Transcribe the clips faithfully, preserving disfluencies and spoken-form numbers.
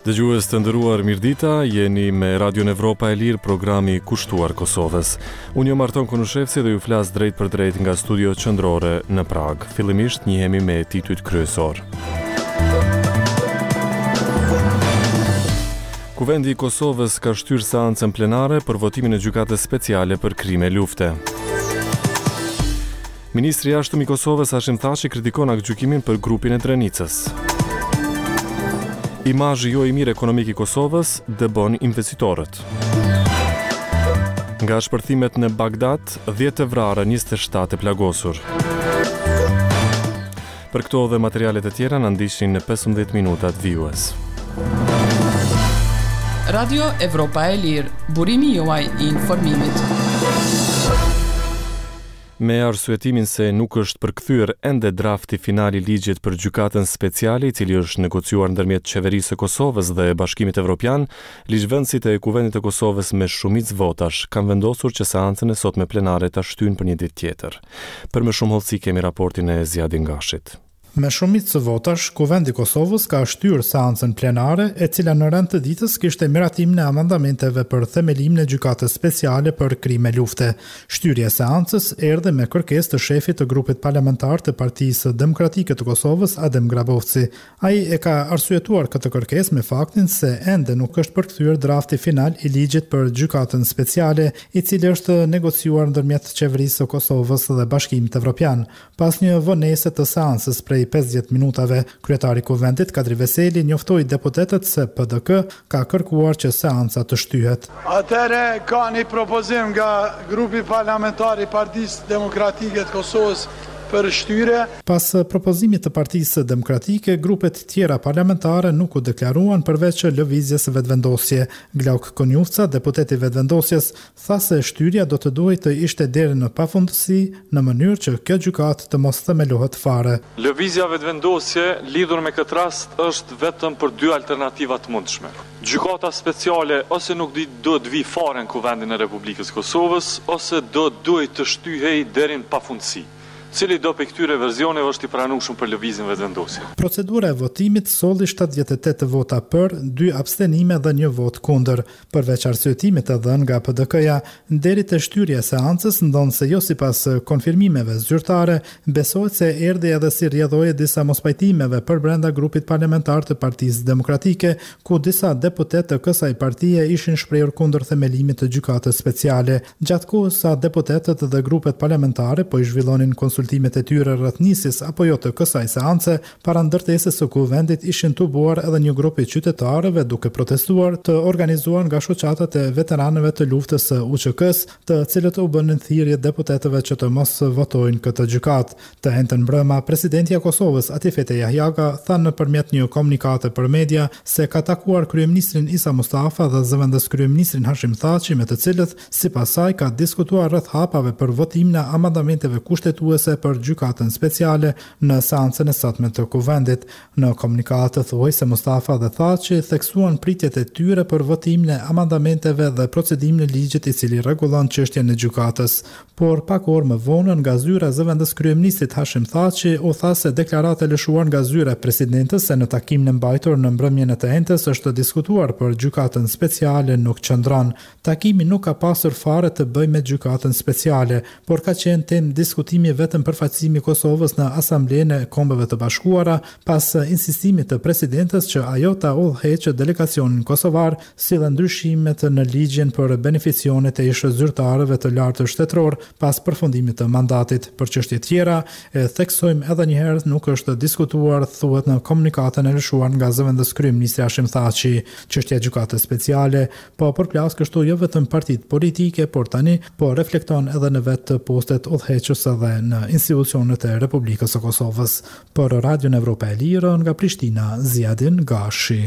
Dëgjues të nderuar, mirëdita, jeni me Radio Evropa e Lirë, programi kushtuar Kosovës. Unë jam Arton Konushevci dhe ju flas drejt për drejt nga studio qendrore në Prag. Fillimisht njihemi me titujt kryesor. Kuvendi i Kosovës ka shtyrë seancën plenare për votimin e gjykatës speciale për krime lufte. Ministri i jashtëm i Kosovës Hashim Thaçi kritikon aktgjykimin për grupin e Drenicës. Imazhi jo i mirë ekonomik i Kosovës dëbon investitorët. Nga shpërthimet në Bagdad, dhjetë të vrarë, njëzet e shtatë e plagosur. Për këto dhe materialet e tjera në ndishin në pesëmbëdhjetë minutat vijues. Radio Evropa e Lirë, burimi juaj i informimit. Me arsyetimin se nuk është përkthyer ende drafti final i ligjit për gjykatën speciale, i cili është negociuar ndërmjet qeverisë së Kosovës dhe Bashkimit Evropian, ligjvënësit e Kuvendit të Kosovës me shumicë votash kanë vendosur që seancën e sotme plenare ta shtyjnë për një ditë tjetër. Për më shumë hollësi kemi raportin e Zjadin Gashit. Me shumicë votash, Kuvendi i Kosovës ka shtyrë seancën plenare, e cila në rand të ditës kishte miratimin e amendamenteve për themelimin e gjykatës speciale për krime lufte. Shtyrja e seancës erdhi me kërkesë të shefit të grupit parlamentar të Partisë Demokratike të Kosovës, Adem Grabovci. Ai e ka arsyetuar këtë kërkesë me faktin se ende nuk është përkthyer drafti final i ligjit për gjykatën speciale, i cili është negociuar ndërmjet qeverisë së Kosovës dhe Bashkimit Evropian. Pas një vonese të seancës prej pesëdhjetë minutave, kryetari i Kuvendit Kadri Veseli njoftoi deputetët se P D K ka kërkuar që seanca të shtyhet. Atëherë ka një propozim nga grupi parlamentar i Partisë Demokratike të Kosovës për shtyre. Pas propozimit të Partisë Demokratike, grupet tjera parlamentare nuk u deklaruan përveç lëvizjes vetëvendosje. Glauk Konjufca, deputeti vetëvendosjes, tha se shtyrja do të duhej të ishte deri në pafundësi në mënyrë që kjo gjykatë të mos themelohet fare. Lëvizja vetëvendosje lidhur me këtë rast është vetëm për dy alternativa të mundshme. Gjykata speciale ose nuk do të vi fare në Kuvendin e Republikës Kosovës, ose do duhet të shtyhej deri në pafundësi. Cili do për këtyre versione është i pranueshëm për lëvizjen vetëvendosje. Procedura e votimit solli shtatëdhjetë e tetë vota për, dy abstenime dhe një vot kundër. Përveç arsyetimit të dhënë nga P D K-ja, deri te shtyrja e seancës ndonë se jo sipas konfirmimeve zyrtare, besohet se erdhi edhe si rrjedhoje disa mospajtimeve për brenda grupit parlamentar të Partisë Demokratike, ku disa deputet të kësaj partie ishin shprehur kundër themelimit të gjykatës speciale. Gjatë kohës sa deputetët dhe grupet parlamentare po i zhvillonin konsultimet e tyre rreth nisjes apo jo të kësaj seance, para ndërtesës së Kuvendit ishin tubuar edhe një grup i qytetarëve duke protestuar, të organizuar nga shoqatat e veteranëve të luftës së U Q K-s, të cilët u bënë thirrje deputetëve që të mos votojnë këtë gjykatë. Të hentën mbrëma, presidenti i Kosovës Atifete Jahjaga tha nëpërmjet një komunikate për media se ka takuar kryeministrin Isa Mustafa dhe zëvendës kryeministrin Hashim Thaçi, me të cilët sipas saj ka diskutuar rreth hapave për votimin e amendamenteve kushtetuese për gjykatën speciale në seancën e sotme të Kuvendit. Në komunikatë thuaj se Mustafa dhe Thaçi theksuan pritjet e tyre për votimin e amendamenteve dhe procedimin e ligjit i cili rregullon çështjen e gjykatës. Por pak orë më vonë, nga zyra e zëvendës kryeministit Hashim Thaçi u tha se deklarata e lëshuar nga zyra e presidentës se në takimin e mbajtur në mbrëmjen e të hentës është diskutuar për gjykatën speciale nuk qëndron. Takimi nuk ka pasur fare të bëjë me gjykatën speciale, por ka qenë temë diskutimi vetëm përfaqësimi i Kosovës në Asamblenë e Kombeve të Bashkuara pas insistimit të presidentës që ajo ta udhëheqë delegacionin kosovar, si dhe ndryshimet në ligjin për beneficionet e ish zyrtarëve të lartë shtetëror pas përfundimit të mandatit. Për çështje tjera, e theksojmë edhe një herë, nuk është diskutuar, thuhet në komunikatën e lëshuar nga zëvendës kryeministri Hashim Thaçi. Çështja e gjykatës speciale po përplas kështu jo vetëm partitë politike, por tani po reflekton edhe në vetë postet udhëheqëse dhe në institucionet e Republikës së Kosovës. Për Radion Evropa e Lirë, nga Prishtina, Zjadin Gashi.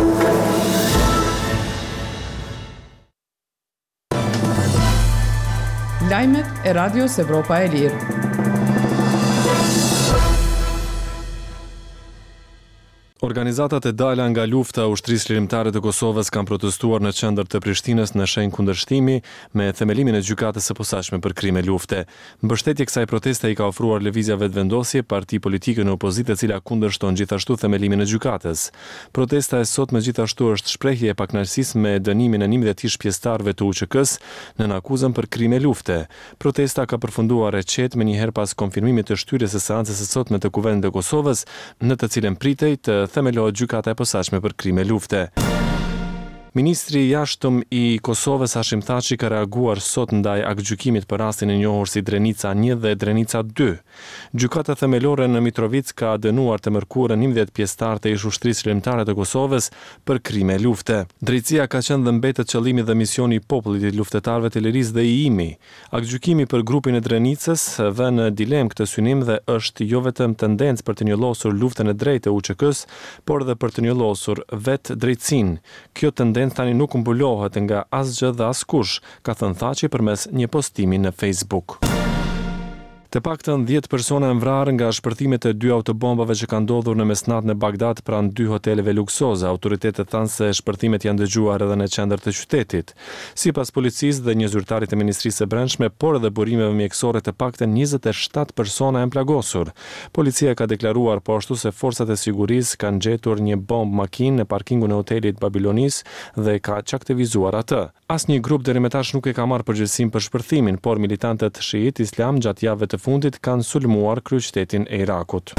Lajmet e Radios Evropa e Lirë. Organizatat e dala nga lufta ushtrisë lirimtare të Kosovës kanë protestuar në qendër të Prishtinës në shenjë kundërshtimi me themelimin e gjykatës së posaçme për krime lufte. Mbështetje kësaj proteste i ka ofruar Lëvizja Vetëvendosje, parti politike në opozitë e cila kundërshton gjithashtu themelimin e gjykatës. Protesta e sotme gjithashtu është shprehje e pakënaqësisë me dënimin e njëmbëdhjetë pjesëtarëve të U Q K-s në akuzën për krime lufte. Protesta ka përfunduar e qetë me njëherë pas konfirmimit të shtyrjes së seancës së sotme të Kuvendit të Kosovës, në të cilën pritej të themelohet gjykata e posaçme për krime lufte. Ministri i jashtëm i Kosovës Hashim Thaçi ka reaguar sot ndaj aktgjykimit për rastin e njohur si Drenica një dhe Drenica dy. Gjykata themelore në Mitrovic ka dënuar të mërkurën njëmbëdhjetë pjesëtar të ish ushtrisë lirimtare të Kosovës për krime lufte. Drejtësia ka qenë dhe mbetet qëllimi dhe misioni i popullit i luftëtarëve të lirisë dhe i imi. Aktgjykimi për grupin e Drenicës vë në dilemë këtë synim dhe është jo vetëm tendencë për të njollosur luftën e drejtë e U Q K-s, por edhe për të njollosur vetë drejtësinë. Kjo tendencë tani nuk mbulohet nga asgjë dhe askush, ka thënë Thaçi përmes një postimi në Facebook. Të paktën dhjetë persona janë vrarë nga shpërthimet e dy autobombave që kanë ndodhur në mesnatën e Bagdad pranë dy hoteleve luksoze. Autoritetet thanë se shpërthimet janë dëgjuar edhe në qendër të qytetit. Sipas policisë dhe një zyrtarit të Ministrisë së Brendshme, por edhe burimeve mjekësore, të paktën njëzet e shtatë persona janë plagosur. Policia ka deklaruar po ashtu se forcat e sigurisë kanë gjetur një bomb makinë në parkingun e hotelit Babilonis dhe ka çaktivizuar atë. Asnjë grup deri më tash nuk e ka marrë përgjegjësinë për shpërthimin, por militantët shiit islam gjatë javëve të fundit kanë sulmuar kryeqytetin e Irakut.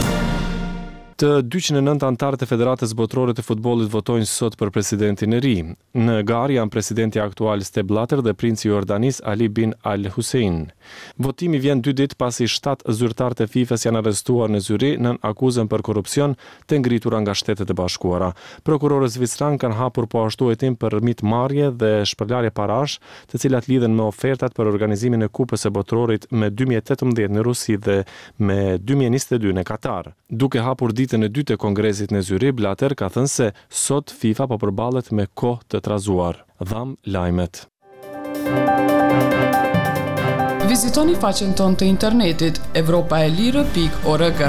Të dyqind e nëntë anëtarët e Federatës Botërore të Futbollit votojnë sot për presidentin e ri. Në garë janë presidenti aktual Sepp Blatter dhe princi i Jordanis Ali bin Al Hussein. Votimi vjen dy ditë pasi shtatë zyrtarë të FIFA-s janë arrestuar në Zyri nën akuzën për korrupsion të ngritura nga Shtetet e Bashkuara. Prokurorët zvicran kanë hapur po ashtu hetim për mitmarrje dhe shpërlarje parash, të cilat lidhen me ofertat për organizimin e Kupës së Botërorit me dy mijë e tetëmbëdhjetë në Rusi dhe me dy mijë e njëzet e dy në Katar. Duke hapur ditën e dytë të kongresit në Zyri, Blatter ka thënë se sot FIFA po përballet me kohë të trazuar. Dham lajmet. Vizitoni faqen tonë të internetit evropaelire pikë org.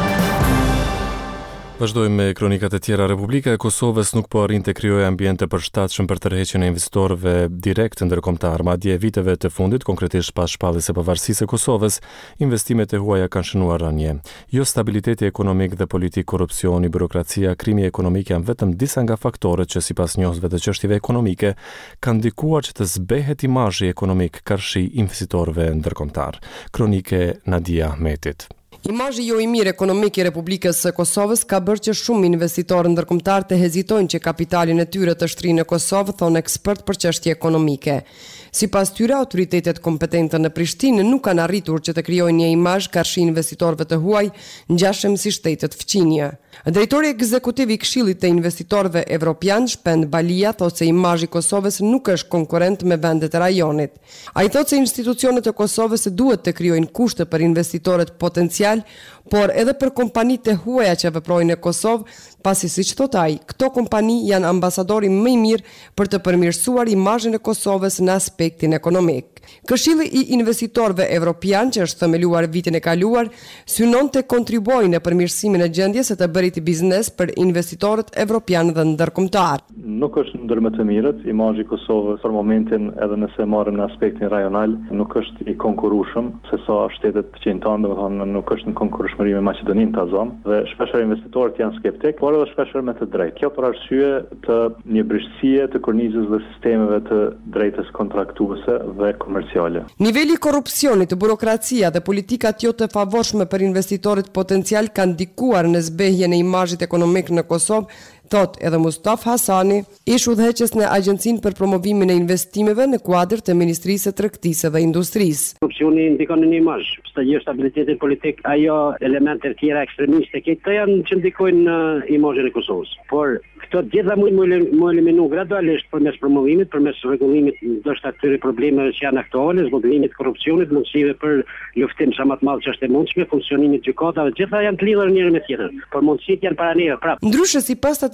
Vazhdojmë me kronikat e tjera. Republika e Kosovës nuk po arrin të krijojë ambient të përshtatshëm për tërheqjen e investitorëve direkt ndërkombëtar. Madje viteve të fundit, konkretisht pas shpalljes së pavarësisë së Kosovës, investimet e huaja kanë shënuar rënje. Jo stabiliteti ekonomik dhe politik, korrupsioni, burokracia, krimi ekonomik janë vetëm disa nga faktorët që sipas njohësve të çështjeve ekonomike kanë ndikuar që të zbehet imazhi ekonomik karshi investitorëve ndërkombëtar. Kronike Nadia Ahmetit. Imazhi jo i mirë ekonomik i Republikës së Kosovës ka bërë që shumë investitorë ndërkombëtar të hezitojnë që kapitalin e tyre të shtrinë në Kosovë, thonë ekspert për çështje ekonomike. Sipas tyre, autoritetet kompetente në Prishtinë nuk kanë arritur që të krijojnë një imazh karshi investitorëve të huaj, ngjashëm si shtetet fqinje. Drejtori ekzekutiv i Këshillit të Investitorëve Evropian, Shpend Balia, thotë se imazhi i Kosovës nuk është konkurrent me vendet e rajonit. Ai thotë se institucionet e Kosovës duhet të krijojnë kushte për investitorët potencial, por edhe për kompanitë e huaja që veprojnë në Kosovë, pasi siç thot ai, këto kompani janë ambasadori më i mirë për të përmirësuar imazhin e Kosovës në aspektin ekonomik. Këshilli i Investitorëve Evropian, që është themeluar vitin e kaluar, synon të kontribuojë në përmirësimin e gjendjes së të bërit biznes për investitorët evropian dhe ndërkombëtar. Nuk është ndër më të mirët, imazhi i Kosovës për momentin, edhe nëse marrim në aspektin rajonal, nuk është i konkurrueshëm se sa shtetet qendrore, domethënë nuk është në konkurrueshmëri me Maqedoninë ta zon, dhe shpesh investitorët janë skeptik, por edhe shpesh me të drejtë. Kjo për arsye të një brështësie të kornizës dhe sistemeve të drejtës kontraktuese dhe komerciale. Niveli i korrupsionit, burokracia dhe politikat jo të favorshme për investitorët potencial kanë ndikuar në zbehjen e imazhit ekonomik në Kosovë, thot edhe Mustafa Hasani, ish udhëheqës në Agjencinë për Promovimin e Investimeve në kuadër të Ministrisë së Tregtisë dhe Industrisë. Korrupsioni ndikon në imazh, jo stabilitetin politik, ajo elemente të tjera ekstremiste, këto janë që ndikojnë në imazhin e Kosovës. Por këto gjitha mund të eliminu gradualisht përmes promovimit, përmes rregullimit ndoshta këtyre problemeve që janë aktuale, zhvillimit të korrupsionit, mundësive për luftim sa më të madh që është e mundshme, funksionimit të gjykatave, gjitha janë të lidhur njëri me tjetrën. Por mundësitë janë para neve prapë. Ndryshe sipas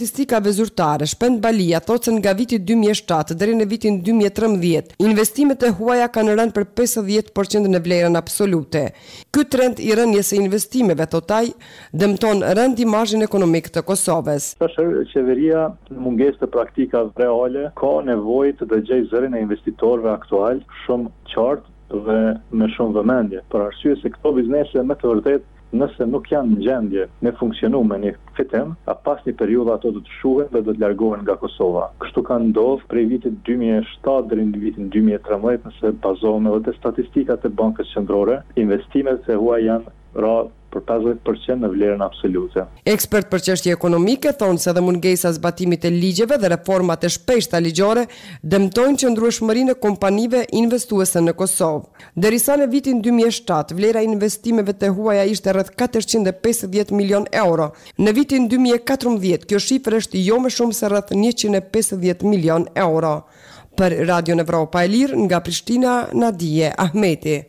statistikave zyrtare, Shpend Balia thotë se nga viti dy mijë e shtatë deri në vitin dy mijë e trembëdhjetë, investimet e huaja kanë rënë për pesëdhjetë përqind në vlerën absolute. Ky trend i rënies së investimeve, thotaj, dëmton rënd imazhin ekonomik të Kosovës. Tash qeveria në mungesë të praktikave reale ka nevojë të dëgjojë zërin e investitorëve aktual shumë qartë dhe me shumë vëmendje, për arsye se këto biznese me të vërtetë nëse nuk janë në gjendje me funksionu me një fitim, a pas një periudhë ato do të shuhen dhe do të largohen nga Kosova. Kështu ka ndodhur prej vitit dy mijë e shtatë deri në vitin dy mijë e trembëdhjetë, nëse bazohemi edhe te statistikat e Bankës Qendrore, investimet e huaj janë ra për pesëdhjetë përqind në vlerën absolute. Ekspert për çështje ekonomike thonë se edhe mungesa e zbatimit të ligjeve dhe reformat e shpeshta ligjore dëmtojnë qëndrueshmërinë e kompanive investuese në Kosovë. Derisa në vitin dy mijë e shtatë vlera e investimeve të huaja ishte rreth katërqind e pesëdhjetë milion euro. Në vitin dy mijë e katërmbëdhjetë kjo shifër është jo më shumë se rreth njëqind e pesëdhjetë milion euro. Për Radio Evropa e Lirë nga Prishtina, Nadije Ahmeti.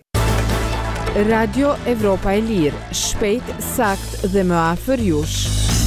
Radio Evropa e Lirë, shpejt, sakt dhe më afër jush.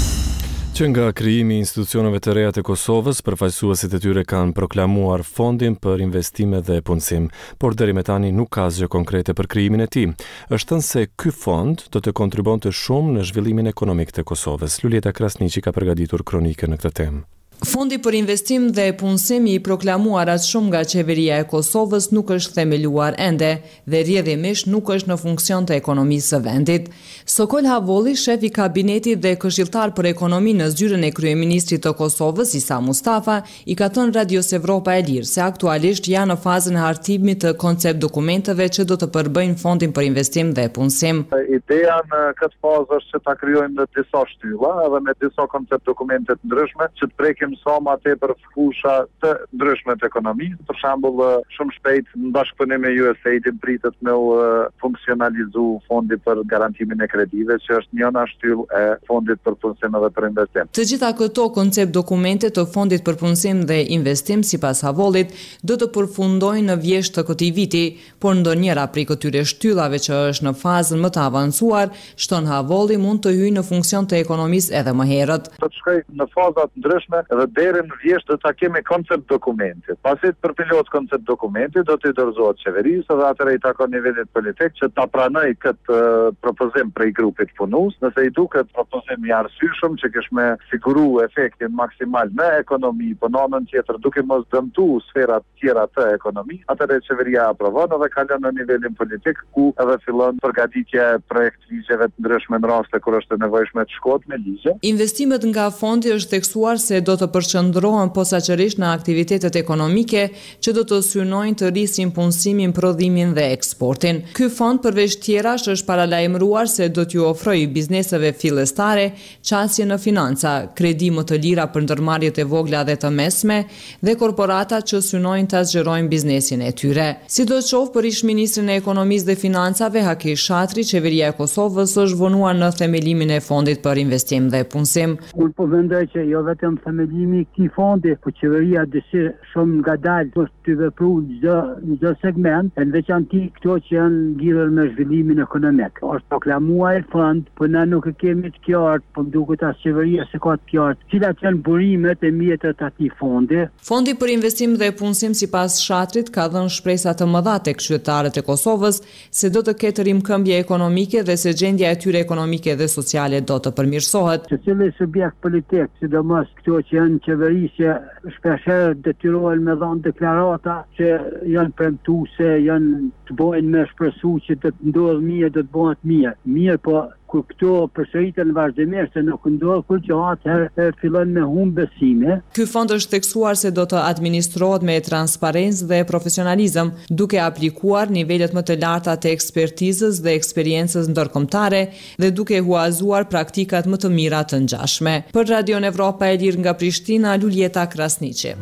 Që nga krijimi i institucioneve të reja të Kosovës, përfaqësuesit e tyre kanë proklamuar fondin për investime dhe punësim, por deri me tani nuk ka asgjë konkrete për krijimin e tij. Është thënë se ky fond do të kontribuonte shumë në zhvillimin ekonomik të Kosovës. Lulieta Krasniqi ka përgatitur kronikën në këtë temë. Fondi për investim dhe punësim i proklamuar atë shumë nga qeveria e Kosovës nuk është themeluar ende dhe rrjedhimisht nuk është në funksion të ekonomisë së vendit. Sokol Havolli, shef i kabinetit dhe këshilltar për ekonomi në zyrën e kryeministrit të Kosovës, Isa Mustafa, i ka thënë Radios Evropa e Lirë se aktualisht janë në fazën e hartimit të koncept dokumenteve që do të përbëjnë fondin për investim dhe punësim. Ideja në këtë fazë është që ta krijojmë në disa shtylla edhe me disa koncept dokumente të ndryshme që të prekim sa më tepër fusha të ndryshme të ekonomisë. Për shembull, shumë shpejt në bashkëpunim me U S A I-din pritet me u funksionalizu fondi për garantimin e kredive, që është njëna shtyllë e fondit për punësim dhe për investim. Të gjitha këto koncept dokumente të fondit për punësim dhe investim, sipas Havollit, do të përfundojnë në vjesht të këtij viti, por ndonjëra prej këtyre shtyllave që është në fazën më të avancuar, shton Havolli mund të hyjë në funksion të ekonomisë edhe më herët. Do të shkojë në faza të ndryshme dhe deri në vjesht do ta kemi koncept dokumenti. Pasi të përpilohet koncept dokumenti, do të dorëzohet qeverisë dhe atëherë i takon nivelit politik që ta pranojë këtë uh, propozim prej grupit punues. Nëse i duket propozim i arsyeshëm që kish me siguru efektin maksimal në ekonomi, po në anën tjetër duke mos dëmtuar sferat tjera të ekonomisë, atëherë qeveria aprovon dhe kalon në nivelin politik ku edhe fillon përgatitja e projekt ligjeve të ndryshme në raste kur është e nevojshme të shkohet me ligje. Investimet nga fondi është theksuar se do të përqendrohen posaçërisht në aktivitetet ekonomike që do të synojnë të rrisin punësimin, prodhimin dhe eksportin. Ky fond përveç tjerash është paralajmëruar se do t'ju ofrojë bizneseve fillestare çësje në financa, kredi më të lira për ndërmarrjet e vogla dhe të mesme dhe korporata që synojnë të zgjerojnë biznesin e tyre. Sidoqoftë për ish-ministrin e ekonomisë dhe financave Haki Shatri, qeveria e Kosovës është vonuar në themelimin e fondit për investim dhe punësim. Unë po mendoj që jo vetëm themelimi i këtij fondi, po qeveria dëshirë shumë ngadalë për të vepruar çdo çdo segment, në veçanti këto që janë lidhur me zhvillimin ekonomik. Është proklamuar fond, po na nuk e kemi të qartë, po duket as qeveria se ka të qartë cilat janë burimet e mjetet të atij fondi. Fondi për investim dhe punësim sipas Shatrit ka dhënë shpresa të mëdha tek qytetarët e Kosovës se do të ketë rimkëmbje ekonomike dhe se gjendja e tyre ekonomike dhe sociale do të përmirësohet. Secili subjekt politik, sidomos këto që janë qeveri që shpeshherë detyrohen me dhënë deklarata që janë premtuese, janë të bojnë me shpresu që do të ndodhë mirë, do të bëhet mirë. Mirë, po kur këto përsëriten vazhdimisht se nuk ndodh kur që atëherë fillon me humb besime. Ky fond është theksuar se do të administrohet me transparencë dhe profesionalizëm, duke aplikuar nivelet më të larta të ekspertizës dhe eksperiencës ndërkombëtare dhe duke huazuar praktikat më të mira të ngjashme. Për Radion Evropa e Lirë nga Prishtina, Lulieta Krasniqi.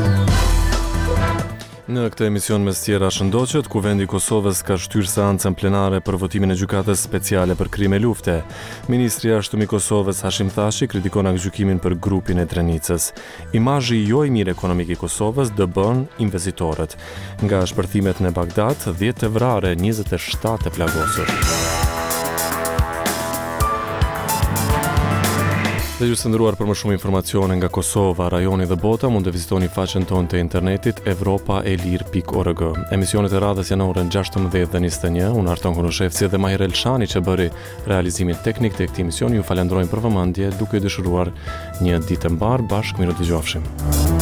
Në këtë emision mes tjera shëndoqet, ku vendi i Kosovës ka shtyrë seancën plenare për votimin e gjykatës speciale për krime lufte. Ministri i jashtëm i Kosovës Hashim Thaçi kritikon aktgjykimin për grupin e Drenicës. Imazhi jo i mirë ekonomik i Kosovës dëbën investitorët. Nga shpërthimet në Bagdad, dhjetë të vrarë, njëzet e shtatë të plagosur. Dhe ju të nderuar, për më shumë informacione nga Kosova, rajoni dhe bota, mund të vizitoni faqen tonë të internetit europa e lir pikë org. Emisionet e radhës janë orën gjashtëmbëdhjetë dhe njëzet e një. Unë Arton Kunushevci dhe Mahir Elshani që bëri realizimin teknik të këtij emisioni ju falenderojmë për vëmendje, duke ju dëshiruar një ditë të mbar bashkë, mirë dëgjofshim.